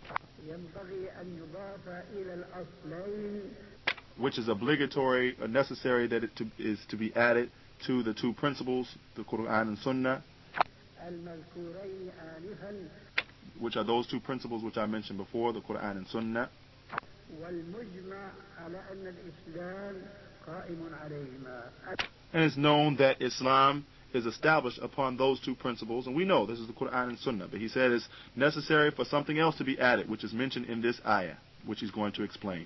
which is obligatory or necessary that it is to be added to the two principles, the Quran and Sunnah, which are those two principles which I mentioned before, the Quran and Sunnah. And it's known that Islam is established upon those two principles, and we know this is the Quran and Sunnah, but he said it's necessary for something else to be added, which is mentioned in this ayah, which he's going to explain.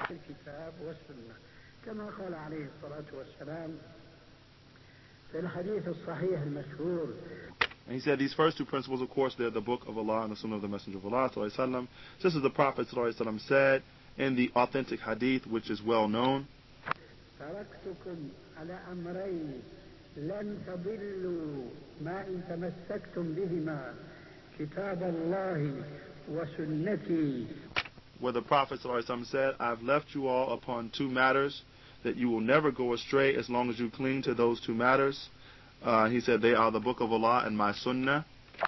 And he said these first two principles, of course, they're the book of Allah and the Sunnah of the Messenger of Allah ﷺ. Just as the Prophet ﷺ said in the authentic hadith, which is well known,
لن تضلوا ما إن تمسكتم بهما كتاب الله وسنتي.
Where the Prophet ﷺ said, I've left you all upon two matters that you will never go astray as long as you cling to those two matters. He said they are the book of Allah and my sunnah.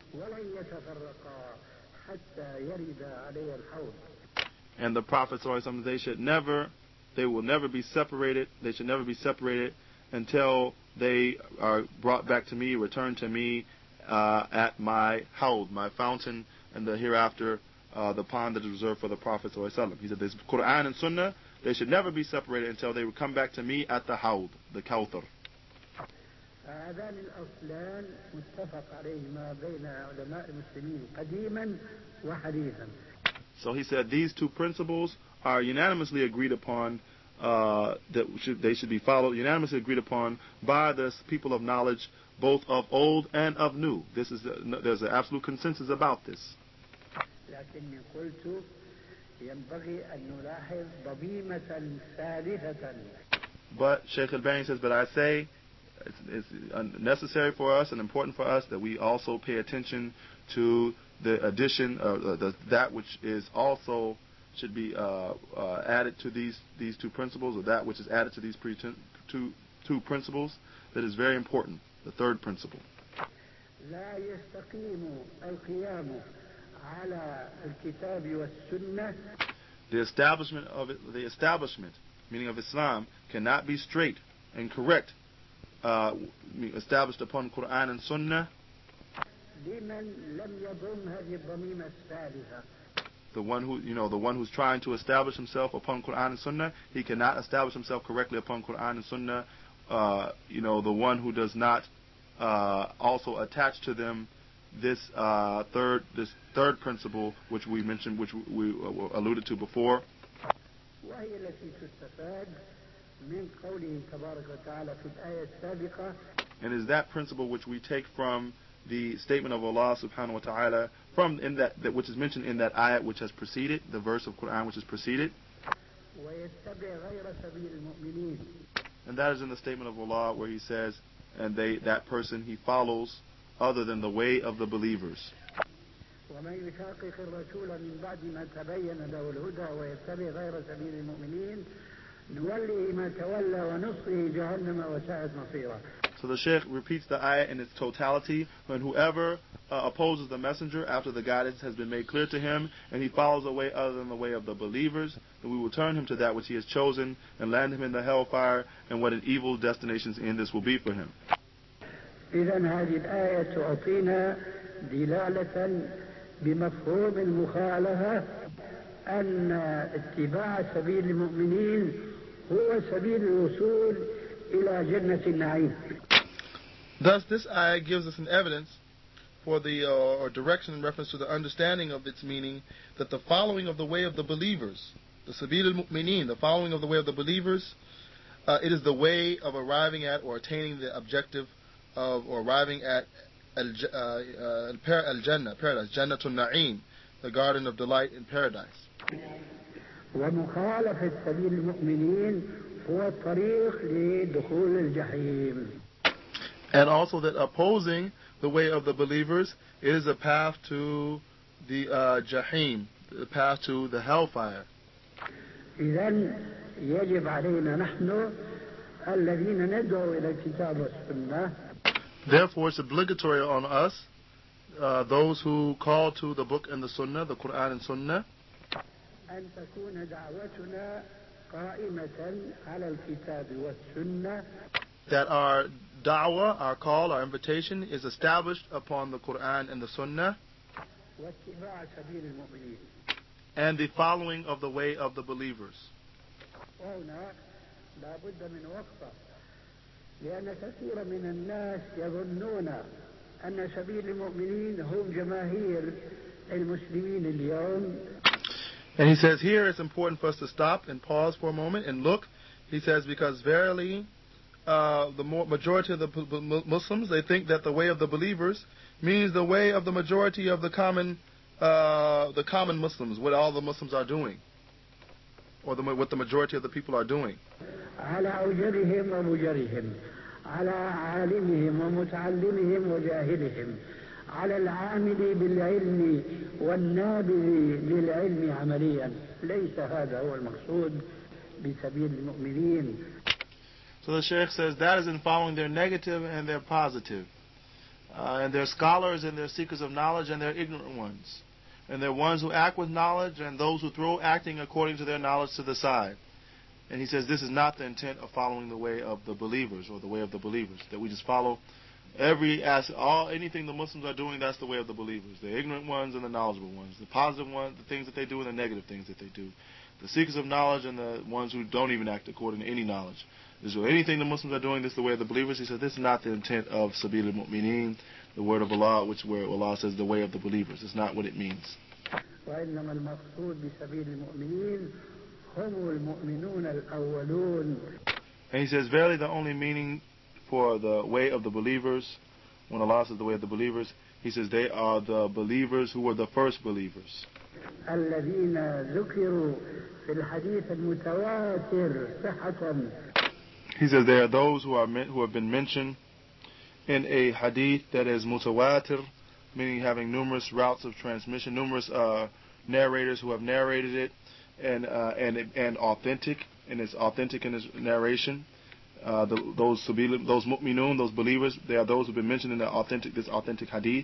And the Prophet ﷺ, they will never be separated. They should never be separated until they are brought back to me, returned to me at my hawd, my fountain, and the hereafter, the pond that is reserved for the Prophet ﷺ. He said this Quran and Sunnah, they should never be separated until they would come back to me at the hawd, the Kawthar. So he said these two principles are unanimously agreed upon, they should be followed, unanimously agreed upon by the people of knowledge, both of old and of new. There's an absolute consensus about this. But Shaykh Al-Bani says, but I say it's necessary for us and important for us that we also pay attention to the addition, that which is also should be added to these two principles, or that which is added to these two principles that is very important, the third principle. The establishment, meaning of Islam, cannot be straight and correct, established upon Quran and Sunnah. The one who's trying to establish himself upon Quran and Sunnah, he cannot establish himself correctly upon Quran and Sunnah. The one who does not also attach to them this third principle, which we mentioned, which we alluded to before. And is that principle which we take from the statement of Allah subhanahu wa ta'ala from in that which is mentioned in that ayat which has preceded, the verse of Quran which has preceded. And that is in the statement of Allah where he says, and that person he follows other than the way of the believers. So the Shaykh repeats the ayah in its totality, and whoever opposes the messenger after the guidance has been made clear to him, and he follows a way other than the way of the believers, then we will turn him to that which he has chosen and land him in the hellfire, and what an evil destination's end this will be for him.
إذن هذه الآية تعطينا دلالة بمفهوم المخالفة أن اتباع سبيل المؤمنين هو سبيل الوصول إلى جنة النعيم.
Thus, this ayah gives us an evidence for the or direction in reference to the understanding of its meaning, that the following of the way of the believers, the sabil al-mu'mineen, the following of the way of the believers, it is the way of arriving at or attaining the objective of or arriving at al-Jannah, paradise, Jannatul Na'im, the garden of delight in paradise.
ومخالفة سبيل المؤمنين هو الطريق لدخول الجحيم.
And also that opposing the way of the believers is a path to the Jahim, the path to the hellfire.
إذن يجب علينا نحن الذين ندعو إلى الكتاب والسنة.
Therefore, it's obligatory on us, those who call to the book and the Sunnah, the Quran and Sunnah,
أن تكون دعوتنا قائمة على الكتاب والسنة.
that our da'wah, our call, our invitation is established upon the Quran and the Sunnah
واتباع سبيل المؤمنين.
and the following of the way of the believers.
وهنا لا بد من وقفة، لأن كثير من الناس يظنون أن سبيل المؤمنين هم جماهير المسلمين اليوم.
And he says here it's important for us to stop and pause for a moment and look. He says, because verily the majority of the Muslims, they think that the way of the believers means the way of the majority of the common Muslims, what all the Muslims are doing, or what the majority of the people are doing.
على أوجرهم ومجرهم، على عالمهم ومتعلمهم وجاهلهم، على العامل بالعلم والنابذ للعلم عمليا. ليس هذا هو المقصود بسبيل المؤمنين.
So the Shaykh says that is in following their negative and their positive, and their scholars and their seekers of knowledge and their ignorant ones, and their ones who act with knowledge and those who throw acting according to their knowledge to the side. And he says this is not the intent of following the way of the believers or the way of the believers, that we just follow anything the Muslims are doing. That's the way of the believers, the ignorant ones and the knowledgeable ones, the positive ones, the things that they do, and the negative things that they do, the seekers of knowledge and the ones who don't even act according to any knowledge. So anything the Muslims are doing, this is the way of the believers. He said this is not the intent of Sabil al-Mu'mineen, the word of Allah, where Allah says the way of the believers. It's not what it means.
وإنما المقصود بسبيل المؤمنين هم المؤمنون الأولون.
And he says, verily the only meaning for the way of the believers, when Allah says the way of the believers, he says they are the believers who were the first believers.
الذين ذكروا في الحديث المتواتر صحة.
He says they are those who have been mentioned in a hadith that is mutawatir, meaning having numerous routes of transmission, numerous narrators who have narrated it, and authentic, and it's authentic in its narration. Those mu'minun, those believers, they are those who have been mentioned in this authentic hadith.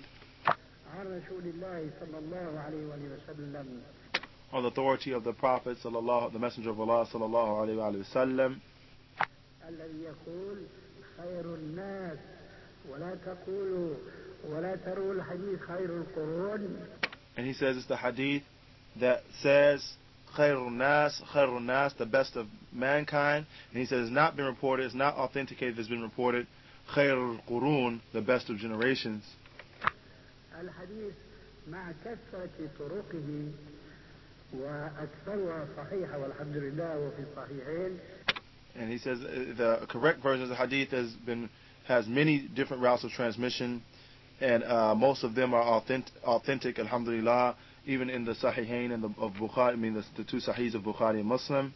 On the authority of the Prophet, the Messenger of Allah, sallallahu alayhi wa sallam.
الذي يقول خير الناس ولا تقولوا ولا تروا الحديث خير القرون.
And he says it's the hadith that says خير الناس, the best of mankind. And he says it's not been reported, it's not authenticated, it's been reported خير القرون, the best of generations.
الحديث مع كثرة طرقه وأكثرها صحيحة والحمد لله وفي الصحيحين.
And he says the correct version of the hadith has many different routes of transmission, and most of them are authentic, alhamdulillah, even in the Sahihain and of Bukhari, I mean the two Sahihs of Bukhari and Muslim.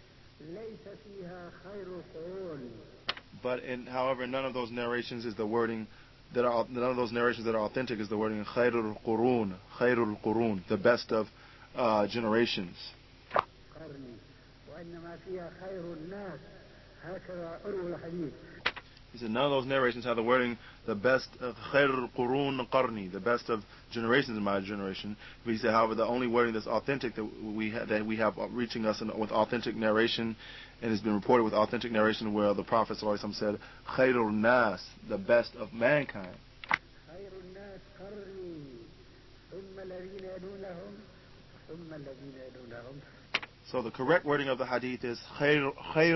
But however, none of those narrations is the wording none of those narrations that are authentic is the wording khairul qurun, the best of generations. He said none of those narrations have the wording the best of khairul qurun qarni, the best of generations in my generation. But he said, however, the only wording that's authentic that we have reaching us with authentic narration, and has been reported with authentic narration, where the Prophet ﷺ said khairul nas, the best of mankind.
ثم الذين يلونهم.
So the correct wording of the hadith is خير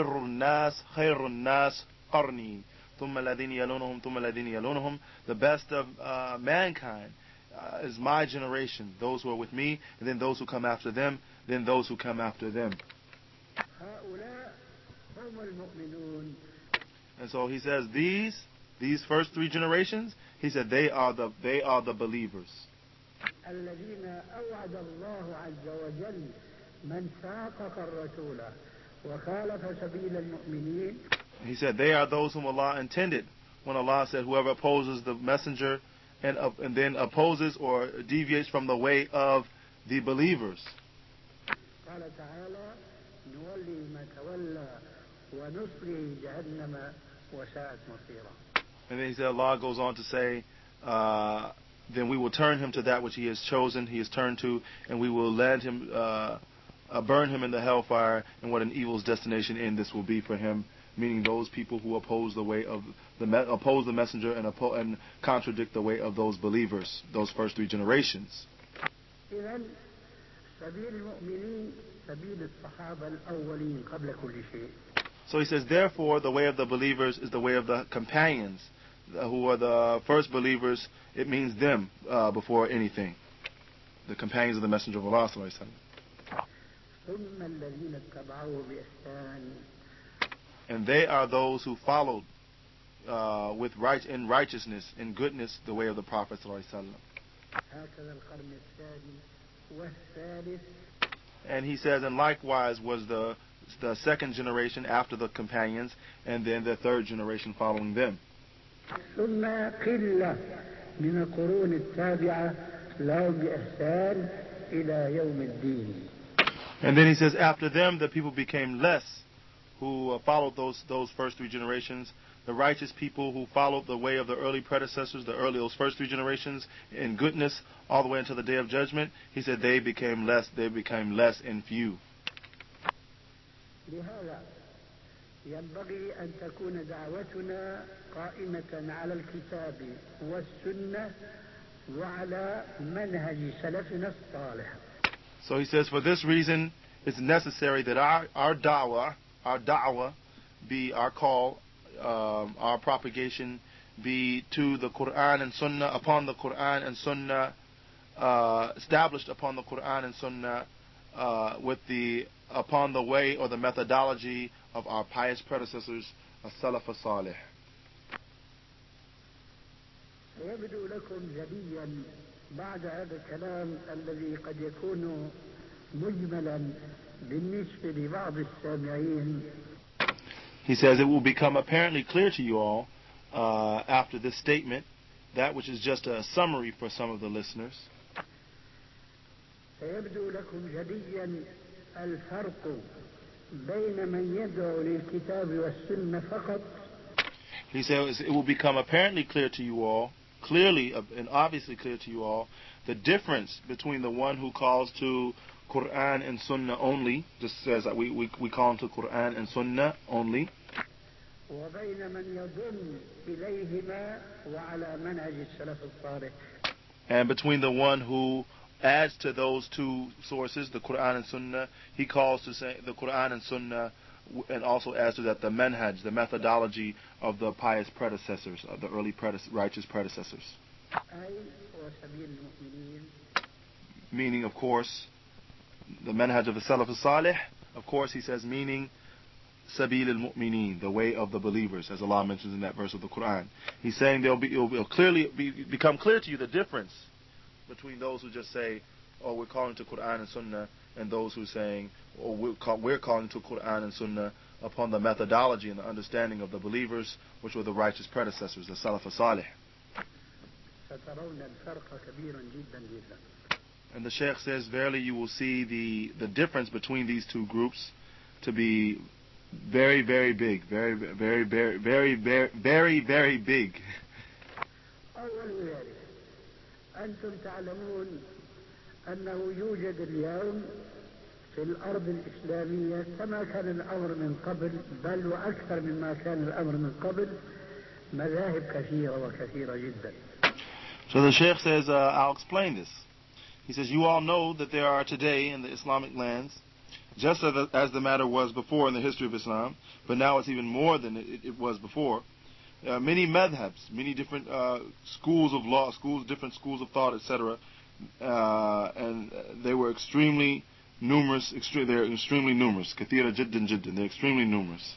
الناس قرني ثم الذين يلونهم ثم الذين يلونهم. The best of mankind is my generation, those who are with me, and then those who come after them, then those who come after them.
هؤلاء هم المؤمنون.
And so he says these first three generations, he said they are the believers.
الذين أوعد الله عز وجل من شاقق الرسول وخالف سبيل المؤمنين.
He said they are those whom Allah intended when Allah said whoever opposes the messenger and then opposes or deviates from the way of the believers.
قال تعالى نولي ما تولى ونصلي جهنم وساءت مصيرا.
And then he said Allah goes on to say then we will turn him to that which he has chosen, he has turned to, and we will land him burn him in the hellfire, and what an evil's destination in this will be for him, meaning those people who oppose the way of oppose the messenger and contradict the way of those believers, those first three generations.
إذن سبيل المؤمنين سبيل الصحابة الأولين قبل كل شيء.
So he says, therefore, the way of the believers is the way of the companions, who are the first believers. It means them before anything. The companions of the Messenger of Allah sallallahu alaihi wasallam.
ثم الذين اتبعوه بإحسان.
And they are those who followed in righteousness, in goodness, the way of the Prophet sallallahu alaihi wasallam.
هكذا القرن الثاني والثالث.
And he says, and likewise was the second generation after the companions, and then the third generation following them.
ثم قلة من القرون التابعة لهم بإحسان إلى يوم الدين.
And then he says, after them, the people became less who followed those first three generations. The righteous people who followed the way of the early predecessors, those first three generations in goodness, all the way until the day of judgment. He said they became less and few.
لهذا ينبغي أن تكون دعوتنا قائمة على الكتاب والسنة وعلى منهج سلفنا الصالح.
So he says, for this reason, it's necessary that our da'wah be our call, our propagation be to the Quran and Sunnah, upon the Quran and Sunnah, established upon the Quran and Sunnah, upon the way or the methodology of our pious predecessors, as-Salaf as-Salih.
يبدو لكم جليا بعد هذا الكلام الذي قد يكون مجملا بالنسبة لبعض السامعين.
He says it will become apparently clear to you all after this statement, that which is just a summary for some of the listeners.
سيبدو لكم جليا الفرق بين من يدعو للكتاب والسنة فقط.
He says it will become apparently clear to you all, clearly and obviously clear to you all, the difference between the one who calls to Quran and Sunnah only, just says that we call him to Quran and Sunnah only,
وبين من يضم إليهما وعلى منهج السلف الصالح.
And between the one who adds to those two sources, the Quran and Sunnah, he calls to say the Quran and Sunnah, and also adds to that the manhaj, the methodology of the pious predecessors, of the early righteous predecessors. Meaning, of course, the manhaj of the Salaf as-Salih, of course, he says, meaning Sabil al-Mu'mineen, the way of the believers, as Allah mentions in that verse of the Quran. He's saying it will clearly become clear to you the difference between those who just say, oh, we're calling to Quran and Sunnah, and those who are saying, oh, we're calling to Quran and Sunnah upon the methodology and the understanding of the believers, which were the righteous predecessors, the Salaf as-Salih. And the Shaykh says, verily you will see the difference between these two groups to be very, very big. Very, very, very, very, very, very, very big.
أنتم تعلمون أنه يوجد اليوم في الأرض الإسلامية كما كان الأمر من قبل، بل وأكثر مما كان الأمر من قبل، مذاهب كثيرة وكثيرة جدا.
So the Shaykh says, I'll explain this. He says, you all know that there are today in the Islamic lands, just as the matter was before in the history of Islam, but now it's even more than it was before, many madhabs, many different schools of law, different schools of thought, etc. And they were extremely numerous. They're extremely numerous. كثيرة جدا جدا. They're extremely numerous.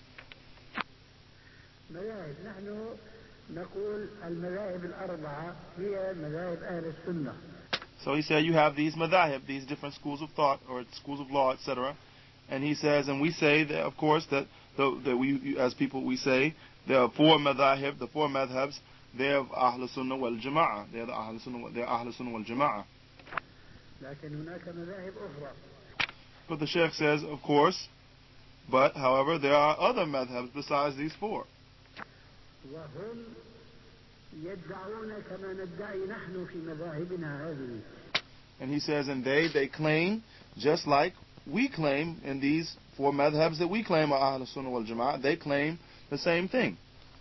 مذاهب. نحن نقول المذاهب الأربعة هي مذاهب أهل السنة.
So he said you have these madahib, these different schools of thought or schools of law, etc. And he says, and we say that, of course, that we as people we say there are four madahib, the four madhabs. They're of Ahl Sunnah wal Jama'ah. They're the Ahl Sunnah wal Jama'ah.
لكن هناك مذاهب أخرى.
But the Sheikh says, of course, but however there are other madhabs besides these four.
وهم يدعون كما ندعي نحن في مذاهبنا هذه.
And he says, and they claim, just like we claim in these four madhabs that we claim are Ahl Sunnah wal Jama'ah, they claim the same thing.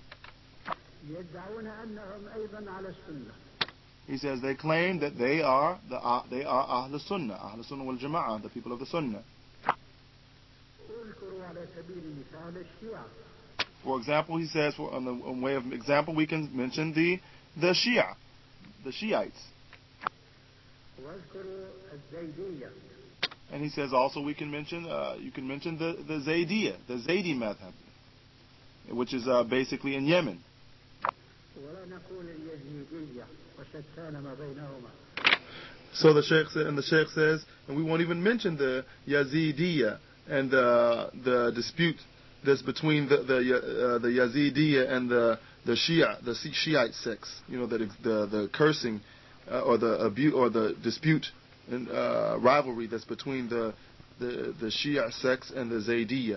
يدعون أنهم أيضا على السنة.
He says they claim that they are Ahl Sunnah wal Jama'ah, the people of the Sunnah.
أذكر على سبيل المثال الشيعة.
For example, he says, on way of example, we can mention the Shia, the Shiites.
وأذكر الزيدية.
And he says also we can mention, you can mention the Zaydiyah, the Zaydi madhab, which is basically in Yemen.
ولا نقول اليزيدية وشتان ما بينهما.
So the Sheikh says, and we won't even mention the Yazidiyah and the dispute that's between the Yazidiyya and the Shia, the Shiite sects. You know, the cursing or the abuse or the dispute and rivalry that's between the Shia sects and the Zaydiyya.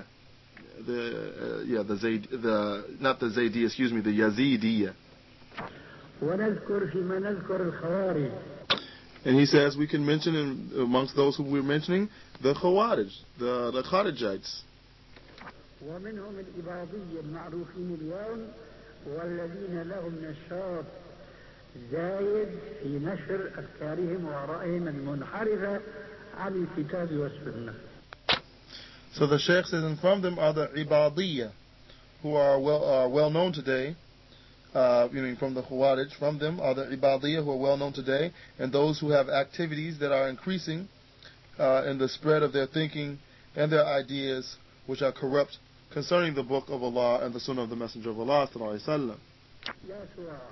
Not the Zaydiyya, excuse me, the Yazidiyya.
ونذكر فيما نذكر الخوارج.
And he says we can mention amongst those who we're mentioning the Khawarij, the Kharijites.
ومنهم الإباضية المعروفين اليوم والذين لهم نشاط زايد في نشر أفكارهم وآرائهم المنحرفة عن الكتاب والسنة.
So the Sheikh says, and from them are the Ibadiyya, who are well known today. From the Khawarij, from them are the Ibadiyya, who are well known today, and those who have activities that are increasing in the spread of their thinking and their ideas, which are corrupt, concerning the Book of Allah and the Sunnah of the Messenger of Allah sallallahu alaihi wasallam.
يا سؤال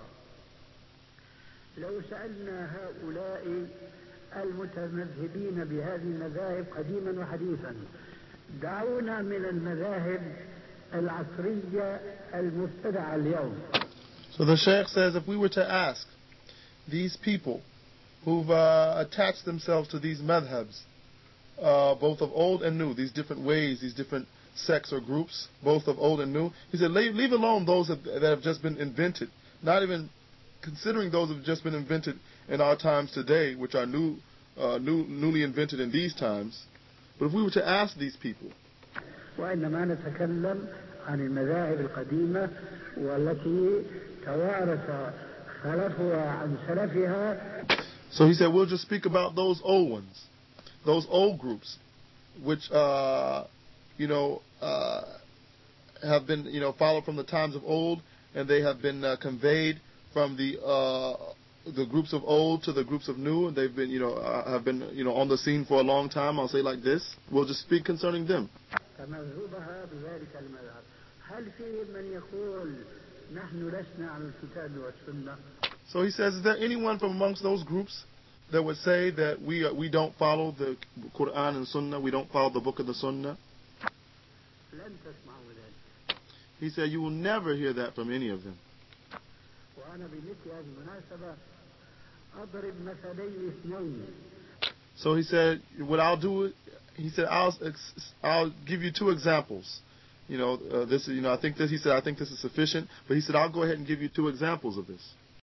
لو سألنا هؤلاء المتمذهبين بهذه المذاهب قديما وحديثا دعونا من المذاهب العصرية المبتدعة اليوم.
So the Shaykh says, if we were to ask these people who've attached themselves to these madhabs, both of old and new, these different ways, these different sects or groups, both of old and new, he said, leave alone those that have just been invented, not even considering those that have just been invented in our times today, which are newly invented in these times. But if we were to ask these people,
وإنما نتكلم عن المذاهب القديمة والتي توارث خلفها عن سلفها.
So he said, we'll just speak about those old ones, those old groups, which have been followed from the times of old, and they have been conveyed from the groups of old to the groups of new, and they've been have been on the scene for a long time. I'll say like this. We'll just speak concerning them.
تمذهبها بذلك المذهب. هل في من يقول نحن لسنا على الكتاب والسنة؟
So he says, is there anyone from amongst those groups that would say that we don't follow the Quran and Sunnah, we don't follow the book of the Sunnah?
لن تسمعوا ذلك.
He said, you will never hear that from any of them.
وأنا بمثل هذه المناسبة أضرب مثلين اثنين.
So he said, what I'll do, he said, I'll give you two examples. I think this is sufficient, but he said, I'll go ahead and give you two examples of this.